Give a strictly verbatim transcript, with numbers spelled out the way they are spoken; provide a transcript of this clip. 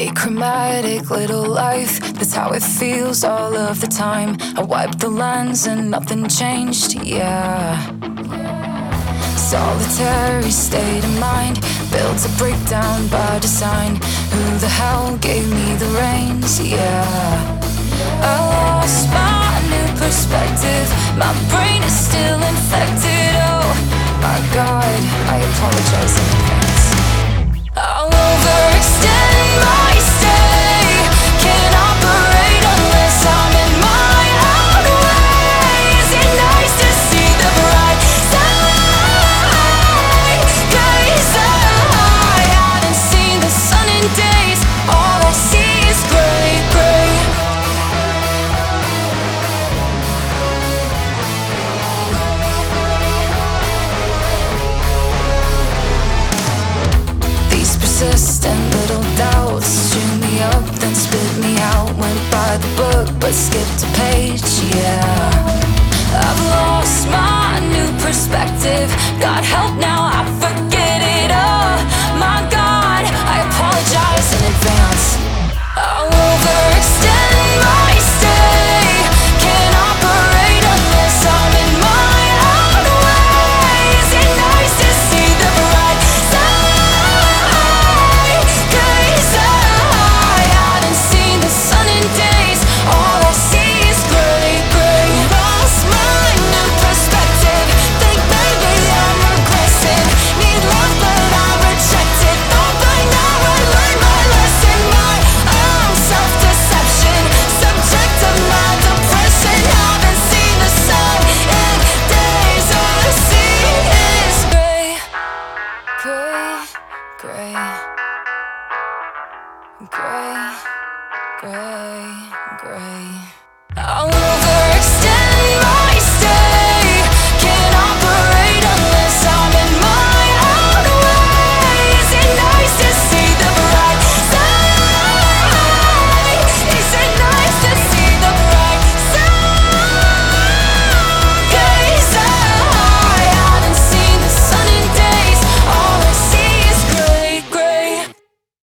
Achromatic little life, that's how it feels all of the time. I wiped the lens and nothing changed, yeah. Solitary state of mind, built to break down by design. Who the hell gave me the reins, yeah. I lost my new perspective, my brain is still infected. Oh my God, I apologize in advance. I'll overextend my stay, can't operate unless I'm in my own way. Is it nice to see the bright side? 'Cause I haven't seen the sun in days, all I see is gray, gray. Persistent little doubts chew me up, then spit me out. Went by the book, but skipped a page, yeah. I've lost my new perspective. God help now, I forget it. Oh my God, I apologize in advance. I'll overextend my stay, can't operate unless I'm in my own way. Is it nice to see the bright side? 'Cause I haven't seen the sun in days, all I see is gray, gray. Lost my new perspective, think maybe I'm regressing. Need love but I'm rejected, thought by now I learned my lesson. My own self-deception, subject to my depression. Haven't seen the sun in days, all I see is gray, gray, gray. Gray, gray, gray. I'll move